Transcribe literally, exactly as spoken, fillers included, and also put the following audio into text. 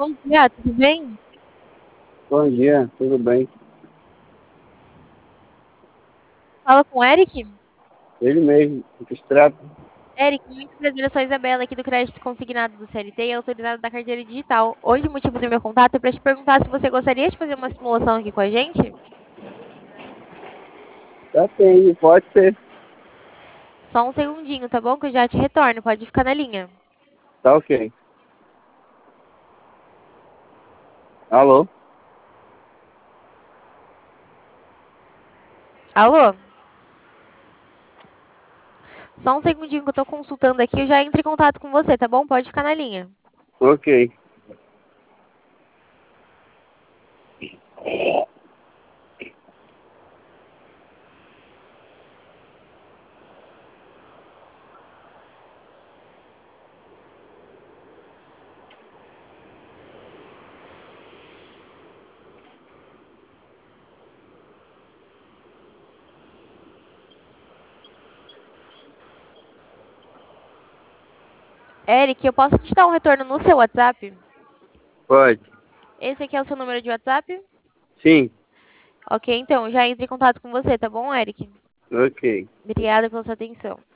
Bom dia, tudo bem? Bom dia, tudo bem? Fala com o Eric? Ele mesmo, o que se trata? Eric, muito prazer, eu sou a Isabela aqui do Crédito Consignado do C L T e autorizada da carteira digital. Hoje o motivo do meu contato é para te perguntar se você gostaria de fazer uma simulação aqui com a gente. Já tem, pode ser. Só um segundinho, tá bom? Que eu já te retorno, pode ficar na linha. Tá ok. Alô? Alô? Só um segundinho que eu tô consultando aqui, eu já entro em contato com você, tá bom? Pode ficar na linha. Ok. Eric, eu posso te dar um retorno no seu WhatsApp? Pode. Esse aqui é o seu número de WhatsApp? Sim, Ok, então, já entro em contato com você, tá bom, Eric? ok. Obrigada pela sua atenção.